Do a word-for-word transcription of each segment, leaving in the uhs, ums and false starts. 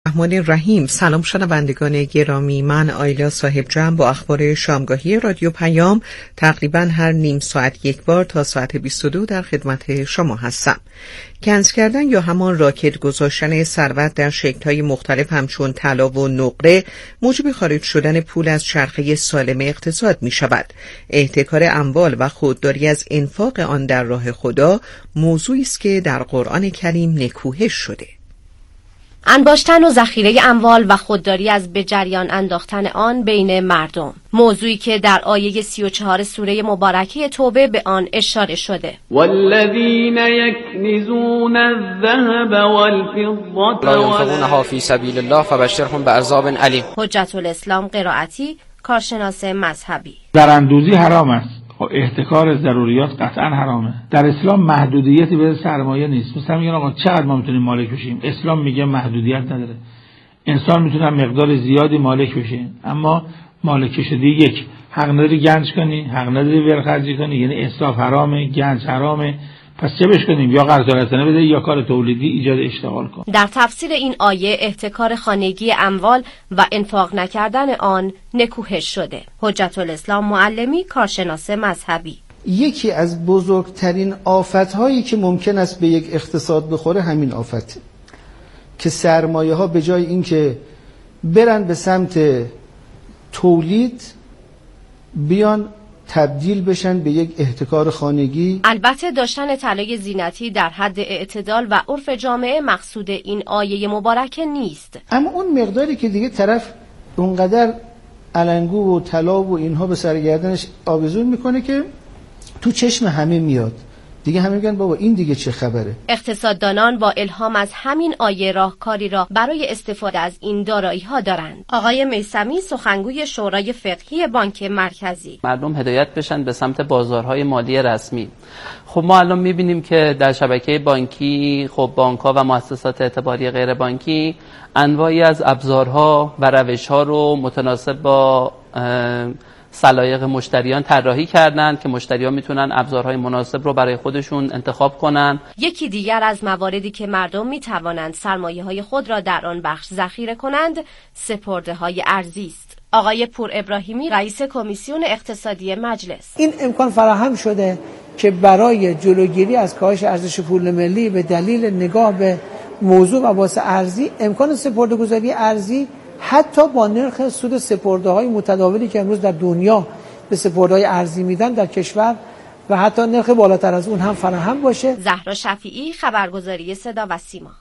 الرحمن الرحیم. سلام شنوندگان گرامی، من آیلا صاحب جمع با اخبار شامگاهی رادیو پیام تقریبا هر نیم ساعت یک بار تا ساعت بیست و دو در خدمت شما هستم. کنز کردن یا همان راکت گذاشتن ثروت در شکل‌های مختلف همچون طلا و نقره موجب خارج شدن پول از چرخه سالم اقتصاد می شود. احتکار اموال و خودداری از انفاق آن در راه خدا موضوعی است که در قرآن کریم نکوهش شده. انباشتن و ذخیره اموال و خودداری از به جریان انداختن آن بین مردم، موضوعی که در آیه سی و چهار سوره مبارکه توبه به آن اشاره شده. والذین یکنزون الذهب والفضة لا ينفقونها فی سبیل الله فبشرهم بعذاب علیم. حجت الاسلام قرائتی، کارشناس مذهبی. در اندوزی حرام است، احتکار ضروریات قطعا حرامه. در اسلام محدودیتی به سرمایه نیست. مثلا میگن آقا چقدر ما میتونیم مالک بشیم، اسلام میگه محدودیت نداره، انسان میتونه مقدار زیادی مالک بشه، اما مالک شدی یک حق نداری گنج کنی، حق نداری ورخرجی کنی، یعنی اسراف حرامه، گنج حرامه. پس چه بش کنیم؟ یا قرض رسانه بده یا کار تولیدی ایجاد اشتغال کن. در تفسیر این آیه احتکار خانگی اموال و انفاق نکردن آن نکوهش شده. حجت الاسلام معلمی، کارشناس مذهبی. یکی از بزرگترین آفت‌هایی که ممکن است به یک اقتصاد بخوره همین آفت که سرمایه‌ها به جای اینکه برن به سمت تولید بیان تبدیل بشن به یک احتکار خانگی. البته داشتن طلای زینتی در حد اعتدال و عرف جامعه مقصود این آیه مبارکه نیست، اما اون مقداری که دیگه طرف اونقدر علنگو و طلا و اینها به سرگردنش آویزون میکنه که تو چشم همه میاد، دیگه همه میگن بابا این دیگه چه خبره. اقتصاددانان با الهام از همین آیه راهکاری را برای استفاده از این دارایی ها دارند. آقای میثمی، سخنگوی شورای فقهی بانک مرکزی: مردم هدایت بشن به سمت بازارهای مالی رسمی. خب ما الان میبینیم که در شبکه بانکی، خب بانک‌ها و مؤسسات اعتباری غیر بانکی انواعی از ابزارها و روش‌ها رو متناسب با سلایق مشتریان طراحی کردند که مشتریان میتونن ابزارهای مناسب رو برای خودشون انتخاب کنن. یکی دیگر از مواردی که مردم میتوانند سرمایه‌های خود را در آن بخش ذخیره کنند، سپرده‌های ارزی است. آقای پور ابراهیمی، رئیس کمیسیون اقتصادی مجلس: این امکان فراهم شده که برای جلوگیری از کاهش ارزش پول ملی به دلیل نگاه به موضوع و واسه ارزی، امکان سپرده‌گذاری ارزی حتی با نرخ سود سپرده‌های متداولی که امروز در دنیا به سپرده‌های ارزی میدن در کشور و حتی نرخ بالاتر از اون هم فراهم باشه. زهرا شفیعی، خبرگزاری صدا و سیما.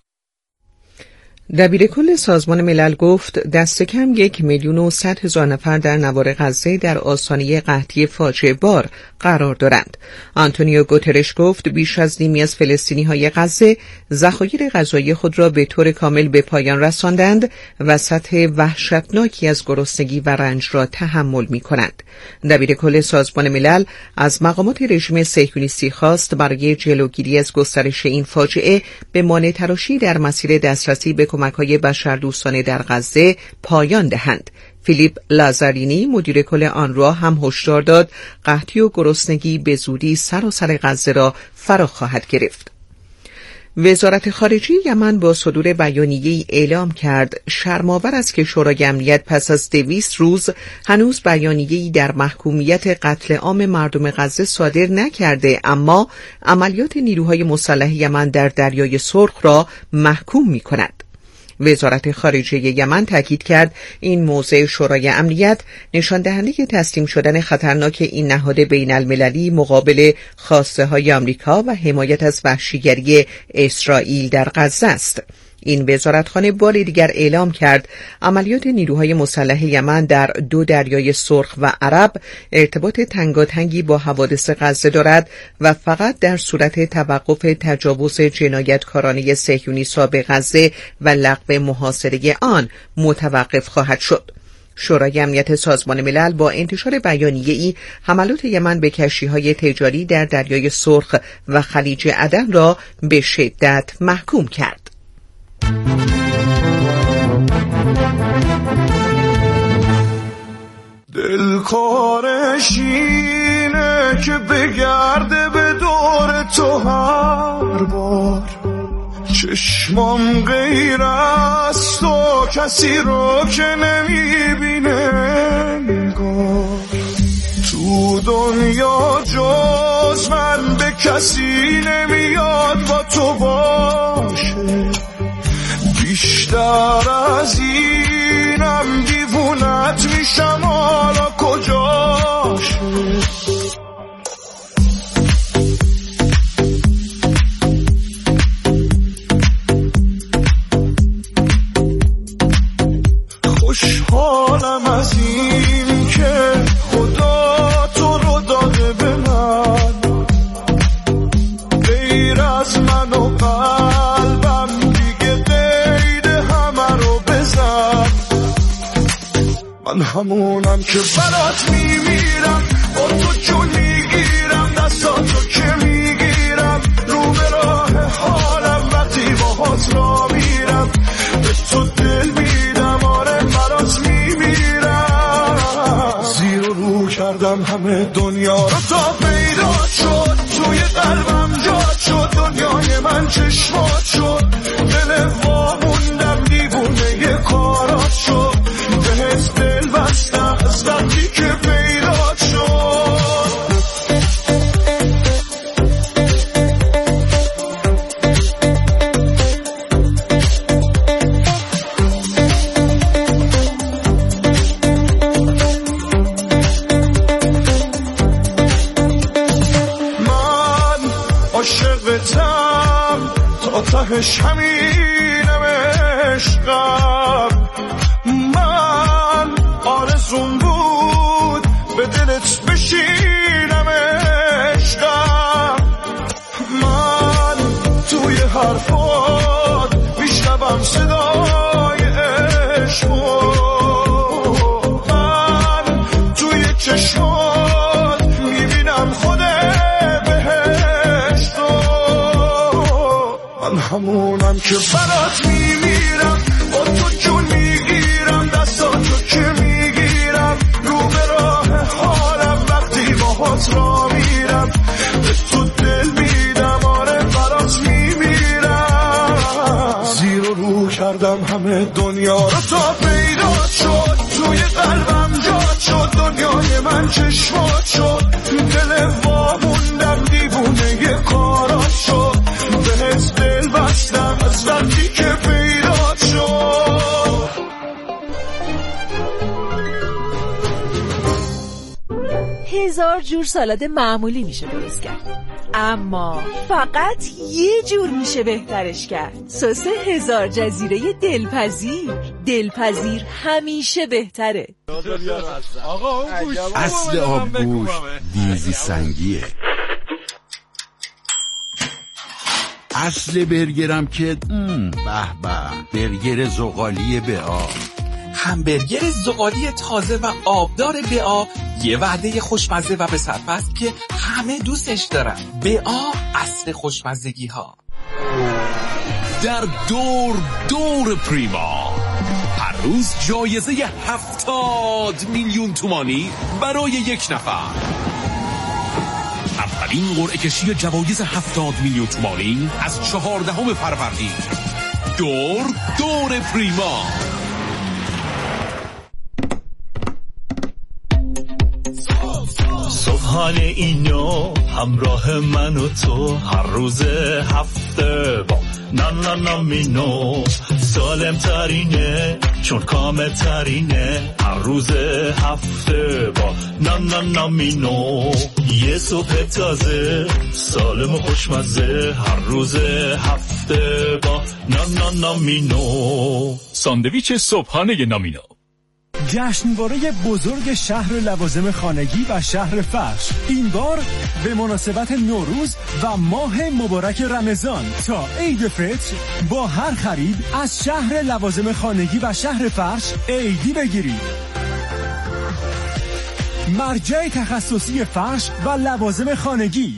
دبیرکل سازمان ملل گفت دست کم یک میلیون و صد هزار نفر در نوار غزه در آستانه قحطی فاجعه بار قرار دارند. آنتونیو گوترش گفت بیش از نیمی از فلسطینی‌های غزه ذخایر غذایی خود را به طور کامل به پایان رساندند و سطح وحشتناکی از گرسنگی و رنج را تحمل می‌کنند. دبیرکل سازمان ملل از مقامات رژیم صهیونیستی خواست برای جلوگیری از گسترش این فاجعه به مانع‌تراشی در مسیر دسترسی به کمک‌های بشردوستانه در غزه پایان دهند. فیلیپ لازارینی، مدیر کل آنروا، هم هشدار داد قحطی و گرسنگی به زودی سراسر غزه را فرا خواهد گرفت. وزارت خارجه یمن با صدور بیانیه‌ای اعلام کرد شرم‌آور است که شورای امنیت پس از دویست روز هنوز بیانیه‌ای در محکومیت قتل عام مردم غزه صادر نکرده، اما عملیات نیروهای مسلح یمن در دریای سرخ را محکوم می‌کند. وزارت خارجه یمن تاکید کرد این موضع شورای امنیت نشان دهنده تسلیم شدن خطرناک این نهاد بین المللی مقابل خواسته های آمریکا و حمایت از وحشیگری اسرائیل در غزه است. این وزارتخانه بار دیگر اعلام کرد عملیات نیروهای مسلح یمن در دو دریای سرخ و عرب ارتباط تنگاتنگی با حوادث غزه دارد و فقط در صورت توقف تجاوز جنایتکارانه صهیونیست‌ها به غزه و لغو محاصره آن متوقف خواهد شد. شورای امنیت سازمان ملل با انتشار بیانیه‌ای حملات یمن به کشتی‌های تجاری در دریای سرخ و خلیج عدن را به شدت محکوم کرد. دلکارش اینه که بگرده به دور تو هر بار چشمام غیر از تو کسی رو که نمیبینه نگاه تو دنیا جز من به کسی نمیاد با تو باشه بیشتر از اینم دیوونت میشم حالا کجاشه خوشحالم از این که خدا تو رو داده به من غیر از من و قلبم دیگه قید همه رو بزن من همونم که برات میمیرم با تو جون میگیرم دستاتو که میگیرم رو به راه حالم وقتی باهات را میرم به تو دل میدم آره برات میمیرم زیر و رو کردم همه دنیا رو تا پیدا شد توی قلبم جاد شد دنیای من چشمات شد دل واموندم دیوونه یه کارات شد بهت دل بستم از وقتی که پیدا شد عاشقتم تا تهش همینم عشقم من آرزوم بود به دلت بشینم عشقم من توی حرفات میشنوم صدای عشقو من توی چشمات میبینم خود همونم که برات میمیرم با تو جون میگیرم دستاتو که میگیرم رو به راه حالم وقتی باهات را میرم به تو دل میدم آره برات میمیرم زیر و رو کردم همه دنیا رو تا پیدا شد توی قلبم جاد شد دنیای من چشمات شد دل واموندم دیوونه یه کارات شد بهت دل بستم از وقتی که پیدا شد هزار جور سالاد معمولی میشه درست کرد اما فقط یه جور میشه بهترش کرد سس هزار جزیره دلپذیر دلپذیر همیشه بهتره اصل آبگوش دیزی سنگیه اصل برگرم که به به برگر زغالی بئا همبرگر زغالی تازه و آبدار بئا یه وعده خوشمزه و به صرفه است که همه دوستش دارن. بئا اصل خوشمزگی ها. در دور دور پریما هر روز جایزه هفتاد میلیون تومانی برای یک نفر. اولین قرعه کشی جوایز هفتاد میلیون تومانی از چهاردهم فروردین. دور دور پریما. صبحانه اینو همراه من و تو هر روز هفته با نه نه نه مینو سالم ترینه چون کامل ترینه هر روز هفته با نه نه نه مینو یه صبح تازه سالم و خوشمزه هر روز هفته با نه نه نه مینو ساندویچ صبحانه نامینو. جشنواره بزرگ شهر لوازم خانگی و شهر فرش این بار به مناسبت نوروز و ماه مبارک رمضان تا عید فطر با هر خرید از شهر لوازم خانگی و شهر فرش عیدی بگیرید. مرجع تخصصی فرش و لوازم خانگی.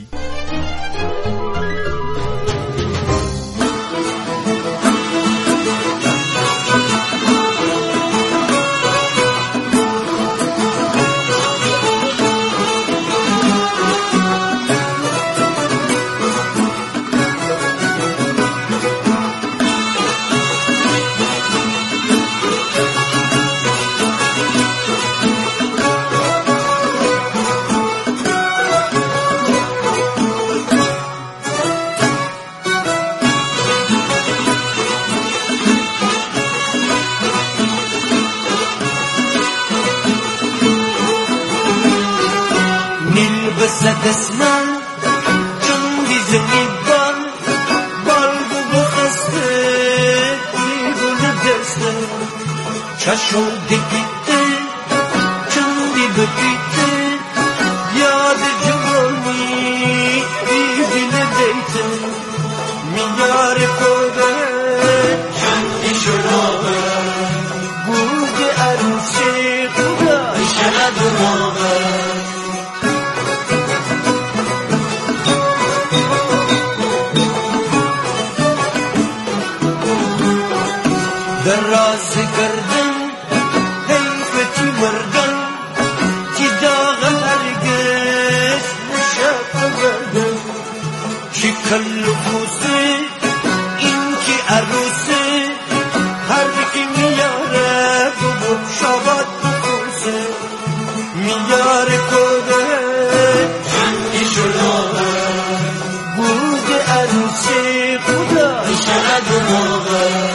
دسمن چون دیزنی بال بال بو بخسته بیگونه دسته چشم دیگیده چون دی بگیده یاد جوانی بیدینه دیته میار کوده چندی شلوه بوده عروسی خودا شلد موه در راز گردن حیفتی مردن کی داغ هرگز نشد بردن کی کل خوزه این کی عروسه هر کی میاره ببو شباد بخوزه میاره کده چندی شلوه بود عروسی خدا شد موقع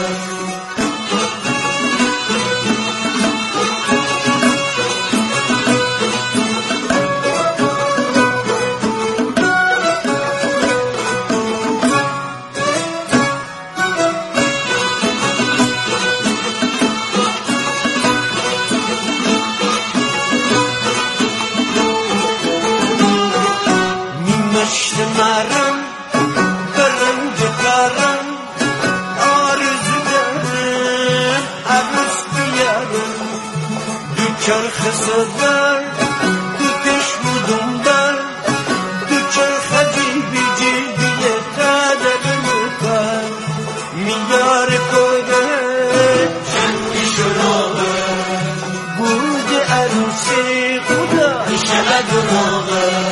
چرخ صدر تو کشم و دنبر تو چرخ جیبی جیبی قدر مکر میار کده چندی شلوه بود عروسی خدا شلد موقع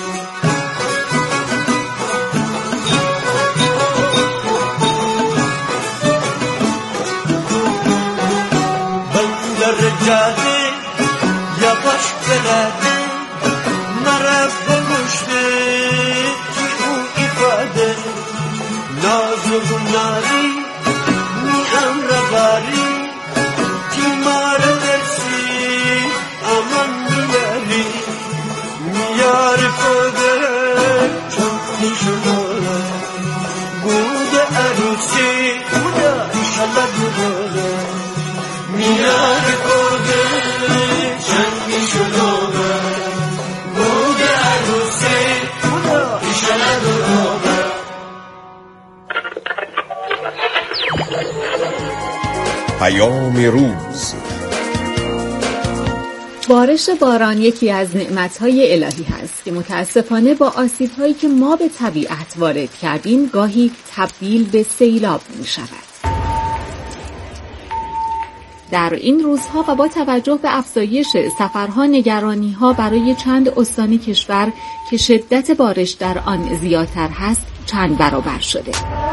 بندر جاده یواش بلده نرفت بگشته توی اون ایفاده نازو ناری میام رواری کی مار درسی امان میاری میار کده چون شلوه بود عروسی خدا شلد موقع میار کده چندی شلوه بود عروسی خدا شلد موقع پیام روز. بارش باران یکی از نعمت‌های الهی هست که متاسفانه با آسیب‌هایی که ما به طبیعت وارد کردیم گاهی تبدیل به سیلاب می‌شود. در این روزها و با توجه به افزایش سفرها نگرانی‌ها برای چند استان کشور که شدت بارش در آن زیادتر هست چند برابر شده.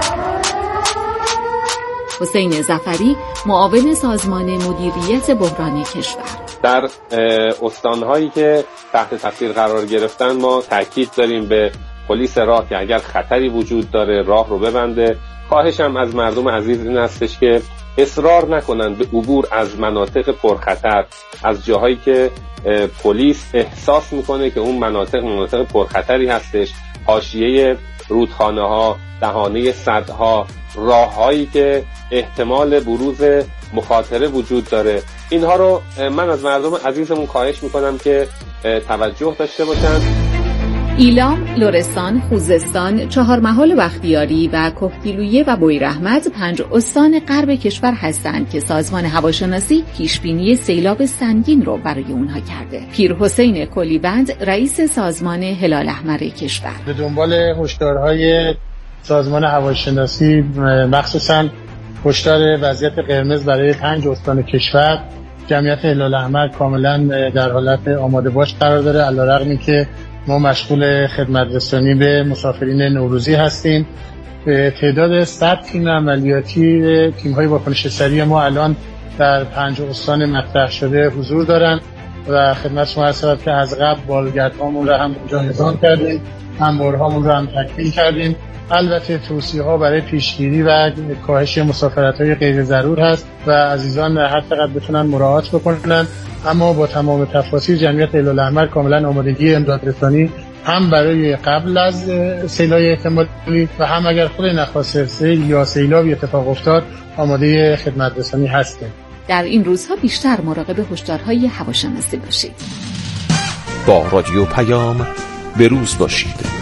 حسین ظفری، معاون سازمان مدیریت بحران کشور: در استان‌هایی که تحت تاثیر قرار گرفتن ما تاکید داریم به پلیس راه که اگر خطری وجود داره راه رو ببنده. خواهشم از مردم عزیز این هستش که اصرار نکنن به عبور از مناطق پرخطر، از جاهایی که پلیس احساس میکنه که اون مناطق مناطق پرخطری هستش، حاشیه رودخانه‌ها، دهانه سدها، راههایی که احتمال بروز مخاطره وجود داره. اینها رو من از مردم عزیزمون خواهش میکنم که توجه داشته باشن. ایلام، لرستان، خوزستان، چهارمحال بختیاری و کهگیلویه و بویراحمد پنج استان غرب کشور هستند که سازمان هواشناسی پیشبینی سیلاب سنگین رو برای اونها کرده. پیر حسین کلیبند، رئیس سازمان هلال احمر کشور: به دنبال هشدارهای سازمان هواشناسی، مخصوصاً هشدار وضعیت قرمز برای پنج استان کشور، جمعیت هلال احمر کاملا در حالت آماده باش قرار داره، علیرغم اینکه ما مشغول خدمت رسانی به مسافرین نوروزی هستیم. تعداد صد تیم عملیاتی تیم‌های واکنش سریع ما الان در پنج استان مطرح شده حضور دارن و خدمت شما عرض شود که از قبل بالگردهامون رو هم جایگزین کردیم، انبارهامون رو هم تکمیل کردیم. البته توصیه‌ها برای پیشگیری و کاهش مسافرت‌های غیر ضرور هست و عزیزان هر چقدر بتونن مراعات بکنن، اما با تمام تفاصیل جمعیت هلال احمر کاملا آمادگی امدادرسانی هم برای قبل از سیلای احتمالی و هم اگر خود نخواست سیل یا سیلابی اتفاق افتاد آماده خدمت رسانی هستیم. در این روزها بیشتر مراقب هشدارهای هواشناسی باشید. با رادیو پیام به روز باشید.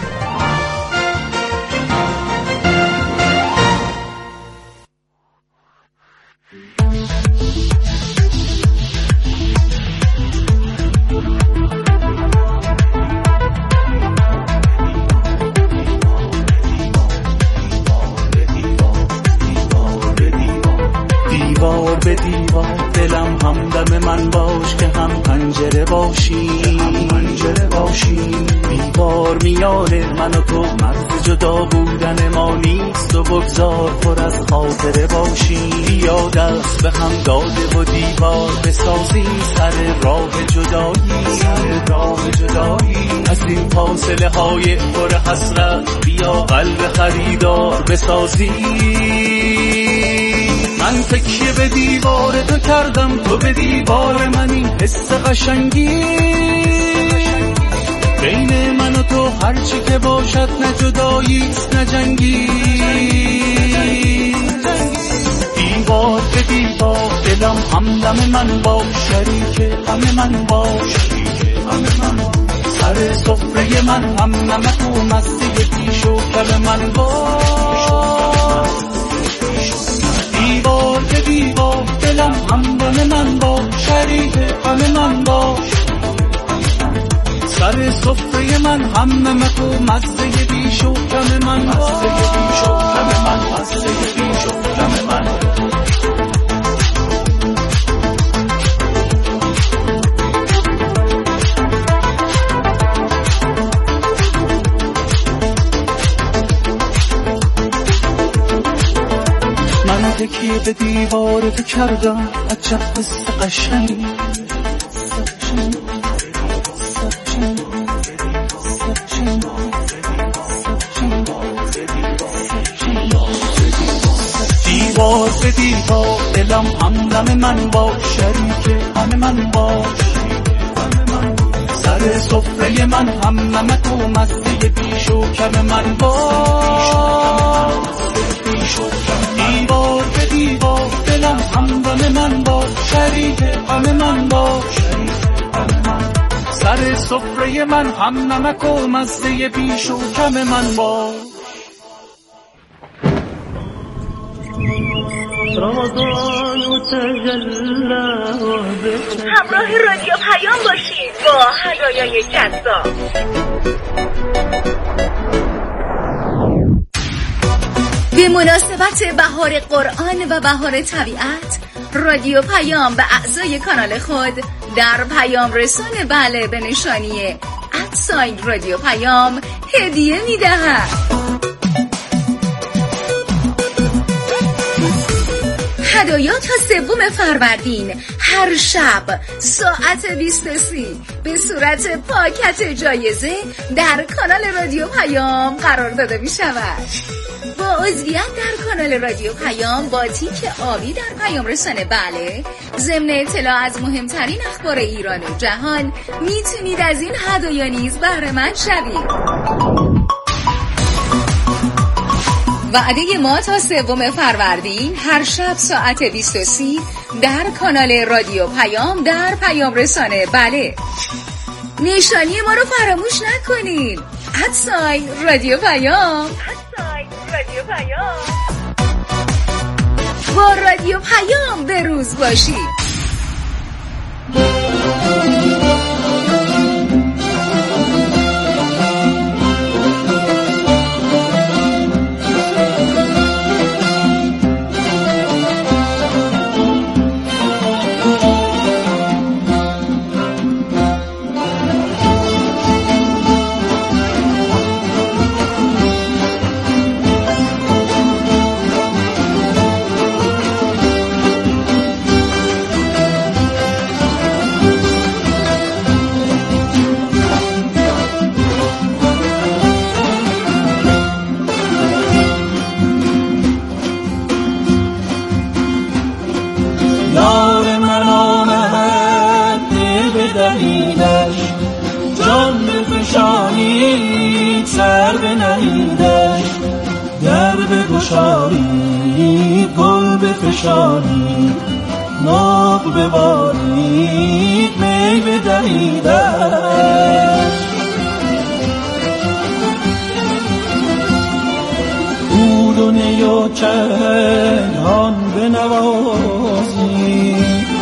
دیوار به دیوار دلم همدم من باش که هم پنجره باشی هم پنجره باشی دیوار میاره من و تو مرز جدا بودن ما نیست و بگذار پر از خاطره باشی بیا دست به هم داده و دیوار بسازی سر راه جدایی سر راه جدایی از این فاصله های پر حسرت بیا قلب خریدار بسازی من تکیه به دیوار تو کردم تو به دیوار من این حس قشنگی بین من و تو هرچی که باشد نه جداییست نه جنگی دیوار به دیوار دلم همدم من باش شریک غم من باش سر سفره من هم نمک و مزه پیش و کل من باش دیوار به دیوار دلم همدم من باش شریک غم من باش سر سفره من هم نمک و مزه بیش و کم من مزه بیش و کم من مزه بیش و کم من من تکیه به دیوار تو کردم عجب حس قشنگی دیوار به دیوار دلم همدم من باش شریک غم من باش سر سفره من هم نمک و مزه بیش و کم من باش دیوار به دیوار دلم همدم من باش شریک غم من باش سر سفره من هم نمک و مزه بیش و کم من باش همراه رادیو پیام باشید با هدایای جذاب. به مناسبت بهار قرآن و بهار طبیعت رادیو پیام به اعضای کانال خود در پیام رسان بله به نشانی ادساین رادیو پیام هدیه میدهد. هدایا تا سوم فروردین هر شب ساعت بیست و سه به صورت پاکت جایزه در کانال رادیو پیام قرار داده می شود. با عضویت در کانال رادیو پیام با تیک آبی در پیام رسانه بله ضمن اطلاع از مهمترین اخبار ایران و جهان میتونید از این هدایا نیز بهره مند شوید. وعده ما تا سوم فروردین هر شب ساعت بیست و سه در کانال رادیو پیام در پیام رسانه بله. نشانی ما رو فراموش نکنید. ادساین رادیو پیام ادساین رادیو پیام با رادیو پیام به روز باشید. بگشایی گل بفشانی ناق بباری می بدهیدش بود و نی و چنان بنوازی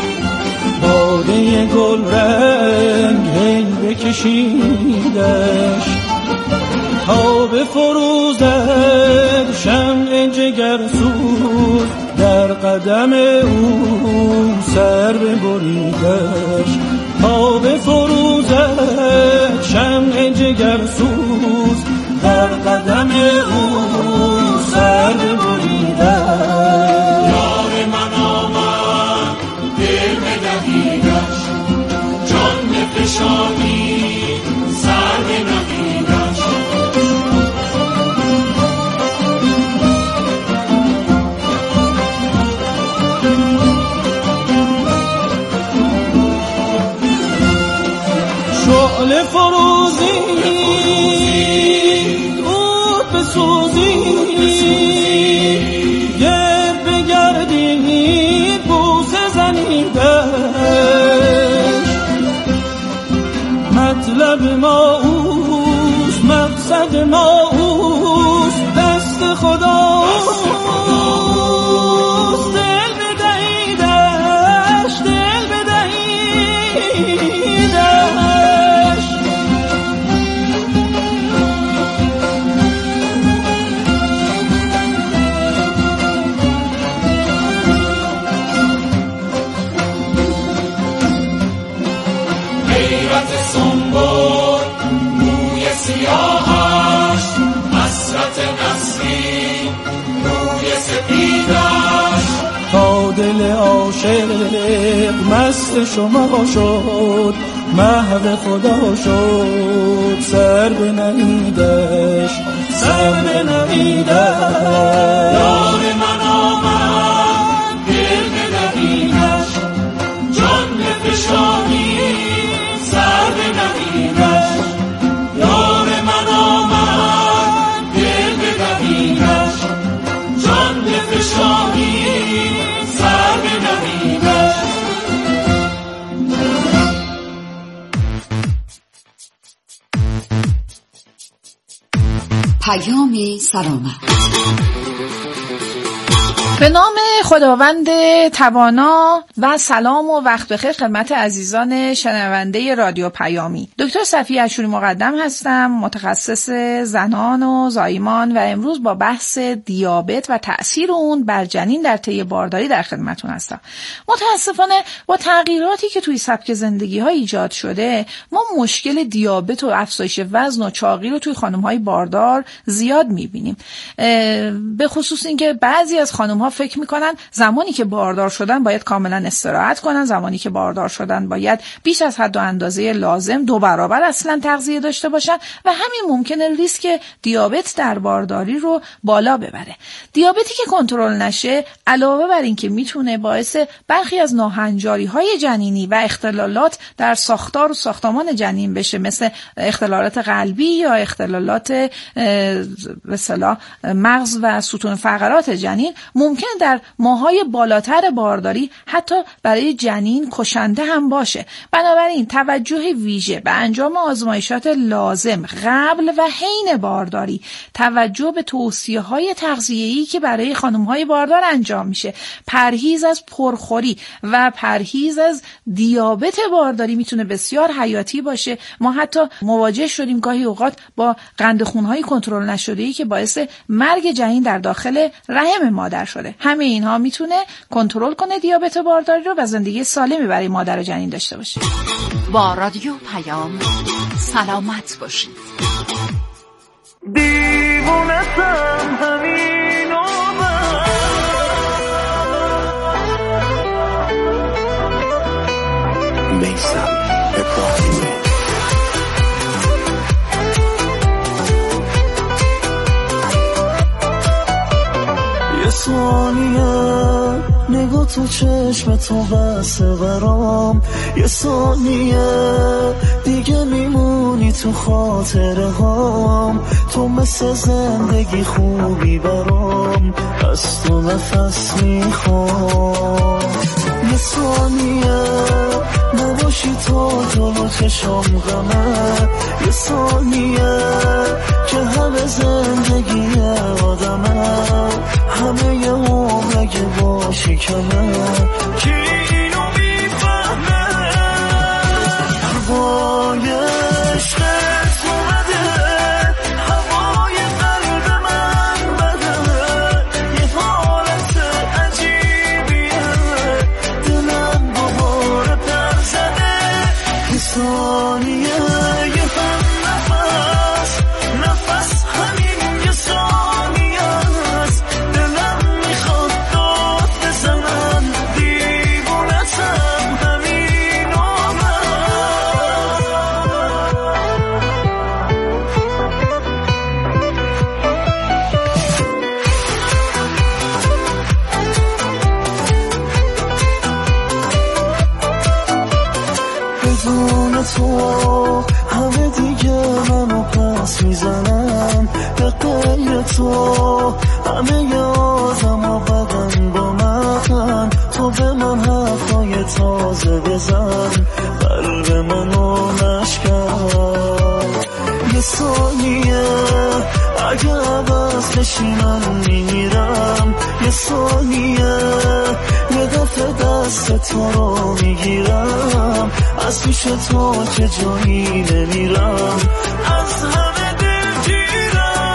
باده گل رنگ هی بکشیدش تا به فروزد شمع جگرسوز در قدم او سر ببریدش تا به فروزد شمع جگرسوز در قدم او سر ببریدش یار من آمد دل بدهیدش جان بفشانی سر بنهیدش شعله فروزی دود بسوزی گرد بگردید بوسه زنیدش مطلب ما اوست مقصد ما اوست دست خدا اوست دل بدهیدش دل بدهیدش غیرت سنبول موی سیاهش حسرت نسرین روی سپیدش تا دل عاشق مست شما شد محو خدا شد سر بنهیدش سر بنهیدش یار من آمد دل بدهیدش جان بفشانی سر بنهیدش یار من آمد دل بدهیدش جان بفشانی سر بنهیدش پیام سلامت. به نام خداوند توانا و سلام و وقت بخیر خدمت عزیزان شنونده رادیو پیامی. دکتر صفیه اشوری مقدم هستم، متخصص زنان و زایمان، و امروز با بحث دیابت و تأثیر اون بر جنین در طی بارداری در خدمتون هستم. متاسفانه با تغییراتی که توی سبک زندگی ها ایجاد شده، ما مشکل دیابت و افزایش وزن و چاقی رو توی خانم های باردار زیاد میبینیم. به خصوص اینکه بعضی از خانم ها فکر میکنن زمانی که باردار شدن باید کاملا استراحت کنن، زمانی که باردار شدن باید بیش از حد و اندازه لازم دو برابر اصلا تغذیه داشته باشن و همین ممکنه ریسک دیابت در بارداری رو بالا ببره. دیابتی که کنترل نشه علاوه بر این که میتونه باعث برخی از ناهنجاری های جنینی و اختلالات در ساختار و ساختمان جنین بشه، مثل اختلالات قلبی یا اختلالات به اصطلاح مغز و ستون فقرات جنین، ممکن در ماهای بالاتر بارداری حتی برای جنین کشنده هم باشه. بنابراین توجه ویژه به انجام آزمایشات لازم قبل و حین بارداری، توجه به توصیه‌های تغذیه‌ای که برای خانم‌های باردار انجام میشه، پرهیز از پرخوری و پرهیز از دیابت بارداری میتونه بسیار حیاتی باشه. ما حتی مواجه شدیم گاهی اوقات با قند خون‌های کنترل نشده‌ای که باعث مرگ جنین در داخل رحم مادر شده. همه اینها میتونه کنترل کنه دیابت بارداری رو و زندگی سالمی برای مادر و جنین داشته باشه. با رادیو پیام سلامت باشید. دیوونتم همین آمد میثم ابراهیمی. یه ثانیه نگاه تو چشم تو بس برام، یه ثانیه دیگه میمونی تو خاطره هام، تو مثل زندگی خوبی برام، برام، از تو نفس میخوام. یه ثانیه نباشی تو جلو چشم غمه، یه ثانیه که همه زندگی آدمه، همه یه عمر اگه باشی کمه، کی اینو میفهمه؟ هوای عشقت اومده، هوای قلب من بده، یه حالت عجیبیه، دلم دوباره پر زده. یه ثانیه یه هم نفس، نفس همین یه ثانیه است، دلم میخواد داد بزنم، دیوونتم همین آمد. بدون تو همه دیگه منو پس میزنم، به غیر تو همه یادم و بدن با من. تو به من حرفای تازه بزن، قلب منو نشکن. یه ثانیه اگه عوض بشی من میمیرم، یه ثانیه یه دفعه دست تو رو میگیرم، از پیش تو که جایی نمیرم، از همه دلگیرم.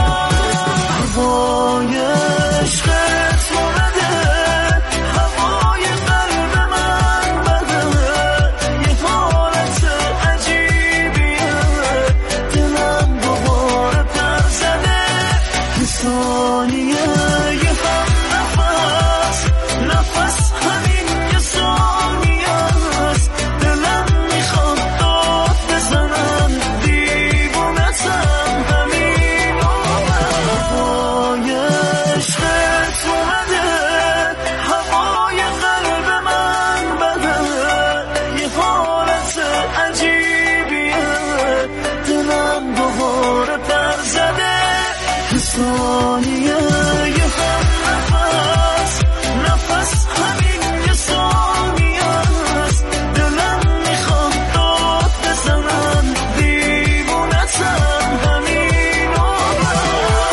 هوای عشقت اومده، هوای قلب من بده، یه حالت عجیبیه، دلم دوباره پر زده. یه ثانیه یه هم نفس، نفس همین یه ثانیه است، دلم میخواد داد بزنم، دیوونتم همین آمد. هوای عشقت اومده، هوای قلب من بده، یه حالت عجیبیه، دلم دوباره پر زده. یه ثانیه یه هم نفس، نفس همین یه ثانیه است، دلم میخواد داد بزنم، دیوونتم همین آمد.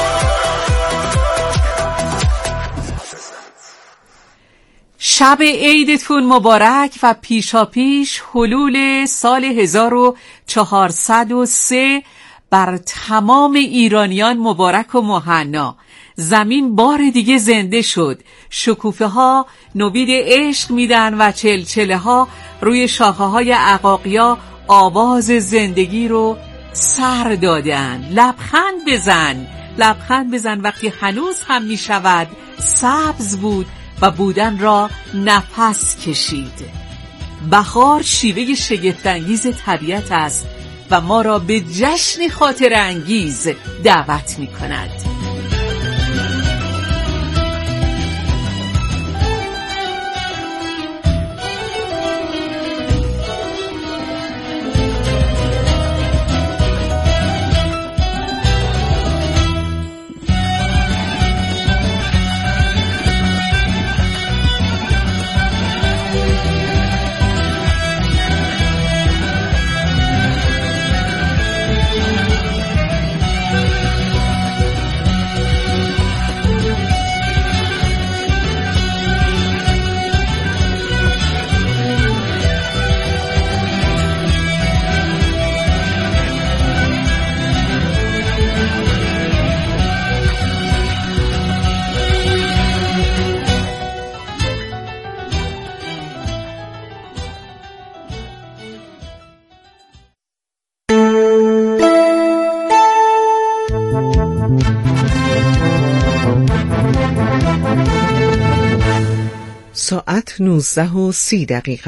شب عیدتون مبارک و پیشا پیش حلول سال هزار و چهارصد و سه بر تمام ایرانیان مبارک و مهنا. زمین بار دیگه زنده شد، شکوفه ها نوید عشق میدن و چلچله ها روی شاخه های عقاقیا آواز زندگی رو سر دادن. لبخند بزن، لبخند بزن وقتی هنوز هم میشود سبز بود و بودن را نفس کشید. بهار شیوه شگفت‌انگیز طبیعت است و ما را به جشن خاطر انگیز دعوت می کند. ساعت نوزده و سی دقیقه